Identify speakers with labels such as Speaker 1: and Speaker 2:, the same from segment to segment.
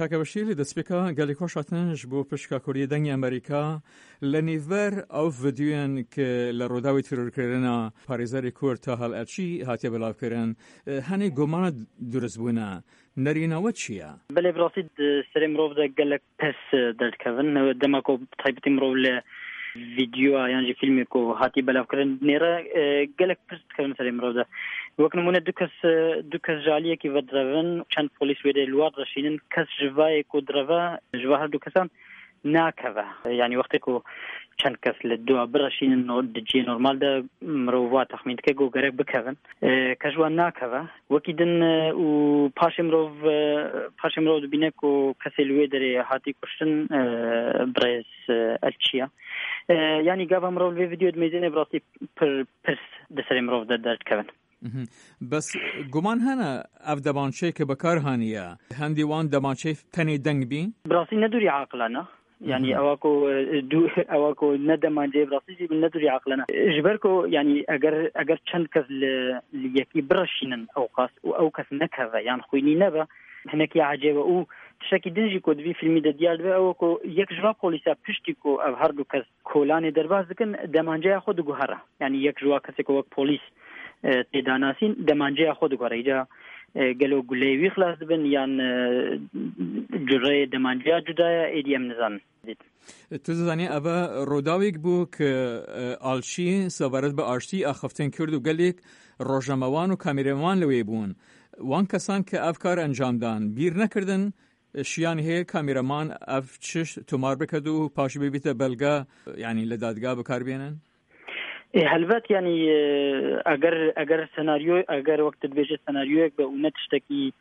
Speaker 1: کاکە بەشیر دەستپێکە گەلی خۆشاتنش بۆ پشکاکۆریە دەنگی ئەمریکا لە نیڤەر ئەو ڤیدیۆیان کە لە ڕۆداوی تیرۆرکردنە پارێزەری کورد تا هەڵئەرچی هاتیە بەڵاوکردن هەنێک گۆمانە دروست بوونە نەرینەوە چییە؟
Speaker 2: بەڵێ بڕاستید سەرێ مرۆڤ گەلک پەس دەردکەون دەماکۆ تایبەتی مرۆڤ لە ڤیدیۆ یانجی فیلمێک و هاتی بەلاوکردن نێرە گەلک پرس دکەون سەرێ مرۆڤدا وەک نمونە دوو کەس ژالیەکی بەدرەڤن چەند پۆلیس وێدەی لوار دەشینن کەس ژڤایەک و درەڤە ژڤا هەردوو کەسان ناکەوە یعنی وەختێک و چەند کەس لە دوا بڕەشینن دجێ نۆرمالدا مرۆڤ تەخمین دکە گۆگەرەک بکەون کە ژوان ناکەوە وەکی دن و پاشی مرۆڤ دبینێک و کەسێ لوێ دەرێ هاتی کوشتن برێز ئەلچیە یعنی گاڤە مرۆڤ لێ ڤیدیۆ دمێزێنێ بڕاستی پرس دەسەرێ مرۆڤ دەردکەون
Speaker 1: بەس گومان هەنە ئەف دەمانچەی کە بەکار هانیە هەندی وان دەمانچەی تەنێ دەنگ بین
Speaker 2: بڕاستی نەدووری عاقلانە يعني اواكو ندمان جيب راسي بالندري عقلنا جبركو يعني اگر چند كز ليكي برشينن او كس نكذا يعني خويني نبا هناك عجيبه او تشكي دنجي كود في فيلم ديال اوكو يك جوا بوليسا بشتيكو او هردو كز كولاني درباز كن دمانجه خود گوهره يعني يك جوا كسكو بوليس تداناسين دمانجه خود گوهره قالوا قليوي خلاص بن يان جري دمانجا جدايا ايديم نظام
Speaker 1: تو زانی ئەvە ڕۆداوێک بوو کە ئاڵشی سەبارەت بە ئاشتی ئاخەفتن کرد و گەلێک ڕۆژنامەوان و کامێرەوان لەوێ بوون وان کەسان کە ئەف کار ئەنجامدان بیر نەکردن شیان هەیە کامێرەمان ئەف چش تۆمار بکەد و پاشی ببیتە بەلگا یعنی لە دادگا بەکاربێنن
Speaker 2: هەلبەت يعني اگر سناریو اگر وقت دبیجه سناریویک به اون تشتکی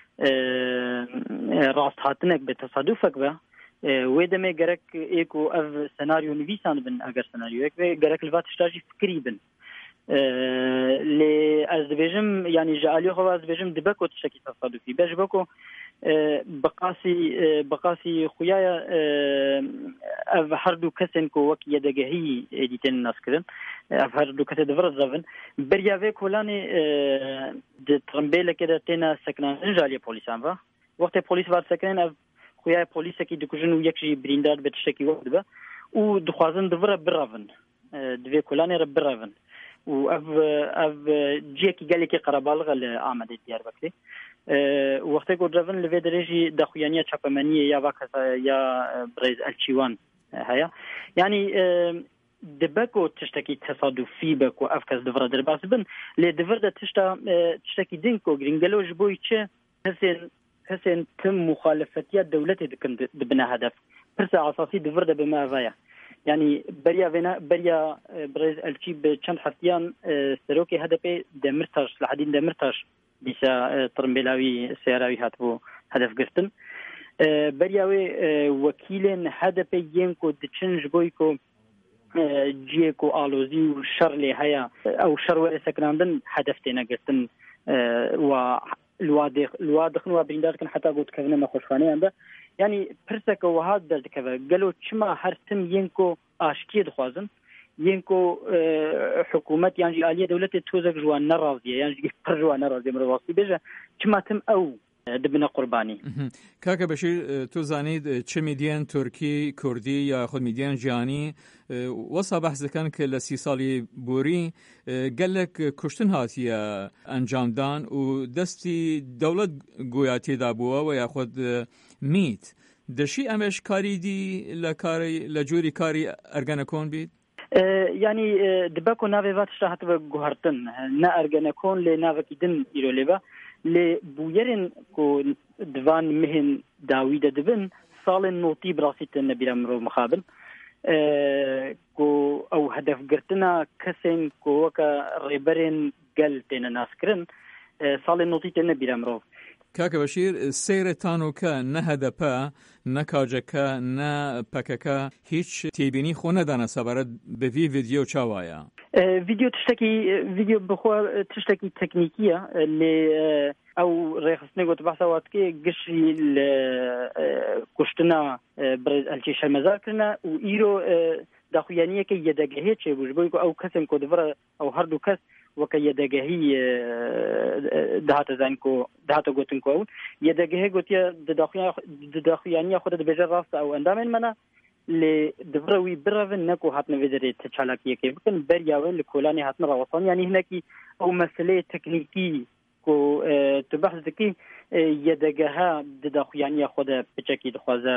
Speaker 2: راست هاتنک به تصادفک به و دمه گرک ایکو اف سناریو نویسان بن اگر سناریویک به گرک الوات تشتاجی فکری بن لی از دبیجم يعني جعلیو خو از دبیجم دبکو تشتکی تصادفی بج بکو بقاسي خويا اف هردو كسن كو وك يدغهي اديتن الناس كدن اف هردو كسن دفر زفن بريافي كولاني د ترمبيله كده تنا سكنان جاليه بوليسان با وقت بوليس وار سكنن اف خويا بوليس كي دكجن يكشي بريندار بتشكي وقت با و دخوازن دفر برافن دفي كولاني ربرافن و اف جيكي قالكي قربالغ لعامد ديار بكري وقتی که درون لوی درجی دخویانی چپمنی یا وقت یا برز الچیوان هیا یعنی دبکو تشتکی تصادفی بکو افکاس دفرا درباس بن لی دفرا تشتکی دینکو گرینگلو جبوی چه حسن تم مخالفتیات دولتی دکن دبنا هدف پرس اساسی دفرا بما ویا يعني بريا برز الچی به چند هفتیان سروکی هدف دمرتاش لحدین دمرتاش بيسا ترمبلاوي سيراوي هاتبو هدف قرتن برياوي وكيلين هدف ينكو دچنج بويكو جيكو آلوزي وشر لي هيا او شر ولا سكناندن هدفتنا قرتن و الوادخن وبريندار كان حتى قلت كفنا ما خوشخاني عنده يعني برسك وهاد دلت كفا قالوا چما هرتم ينكو آشكي دخوازن ينكو حكومة يعني آلية دولة توزق جوان نراضية يعني جوان نراضية مرواصي بيجا كما تم أو دبنا قرباني
Speaker 1: كاكا بشير تو زانيد چه ميديان تركي كردي يا خود ميديان جاني وصا بحث كان كلا 30 سالي بوري قال لك كشتن هاتيا انجام دان ودستي دولة قوياتي دابوا ويا خود ميت دشي امش كاري دي لكاري لجوري كاري ارغانكون بيد
Speaker 2: يعني دباكو نافي فات شاهت بغهرتن نا ارغانكون لي نافكي دن يروليبا لي بويرن كو دوان مهن داويد دبن صال نوتي براسيت النبي امرو مخابن كو او هدف قرتنا كسن كو وكا ريبرين قلتنا ناسكرن صال نوتي النبي امرو
Speaker 1: کاکە بەشیر سەیرەتانوکە نەهەدەپە نەکاجەکە نەپەکەکە هیچ تێبینی خۆ نەدانە سەبارەت بەڤی ڤیدیۆ چاوایە
Speaker 2: ڤیدیۆ ڤیدیۆ بخوا تشتێکی تەکنیکیە لێ ئەو ڕێخستنێ گوت بەحسەواتکێ گشتی لە کوشتنا برێز ئەلچی شەرمەزارکردنە و ئیرۆ داخویانیەکە یەدەگەهێت چێ بوو بۆی ئەو کەسێن کۆ دەڤرە ئەو هەردوو کەس وەکە یەدەگەهی داهاتە زانکۆ داهاتە گوتنکۆون یەدەگەهی گوتیە دداخویانیە خودە دەبێژە ڕاستە ئەو ئەندامێن منە لێ دبڕەوی برەڤن نەکو هاتنە وێدەرێت چالاکیەکەی بکەن بەریاوە لە کۆلانی هاتنە ڕاوەستان یانی هەنێکی ئەو مەسلەیە تەکنیکی کو تو بحث دکی یەدەگەها دداخویانیە خودە پچەکی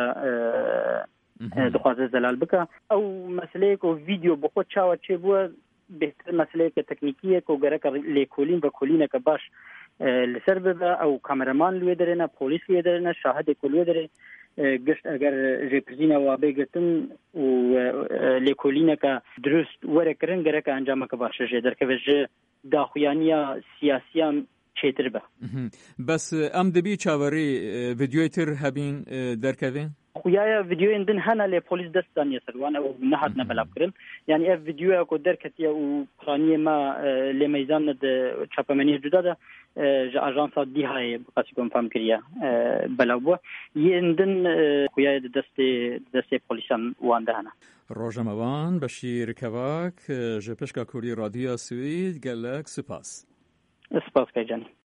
Speaker 2: دخوازە زەلال بکە ئەو مەسلەیەک و ڤیدیۆ بخۆ چاوە چێ بووە بهتر مەسلەیەکە تەکنیکیە و گەرەکە لێکۆلین بە کۆلینەکە باش لەسەر ببە ئەو کامەرەمان لێ دەرێنە پۆلیس لێ دەرێنە شاهدێک لێ دەرێ گشت ئەگەر ژێپرسینە وابێ گرتن و لێکۆلینەکە دروست وەرەکردن گەرەکە ئەنجامەکە باشە ژێ دەرکەوێژە داخویانیە سیاسیان چێتر بە
Speaker 1: بەس ئەم دەبی چاوەڕێ ڤیدیۆی تر هەبین دەرکەوێن
Speaker 2: خویایە ڤیدیۆین دن هەنا لێ پۆلیس دەستانیە سەروان ئەو نەهاتنە بەلابکردن یعنی ئەف ڤیدیۆیە کۆ دەرکەتیە و پڕانیە ما لێ مەیزانە چاپەمەنی جودادا ژە ئاژانسا دیهایە بقاسی کۆم فام کردە بەلاو بووە یێندن خویایە دەستێ پۆلیسان وان دەهەنا
Speaker 1: ڕۆژەمەوان بەشیر کەواک ژە پشکا کوردی رادیۆ سوید گەلک سوپاس
Speaker 2: سپاس کەجانی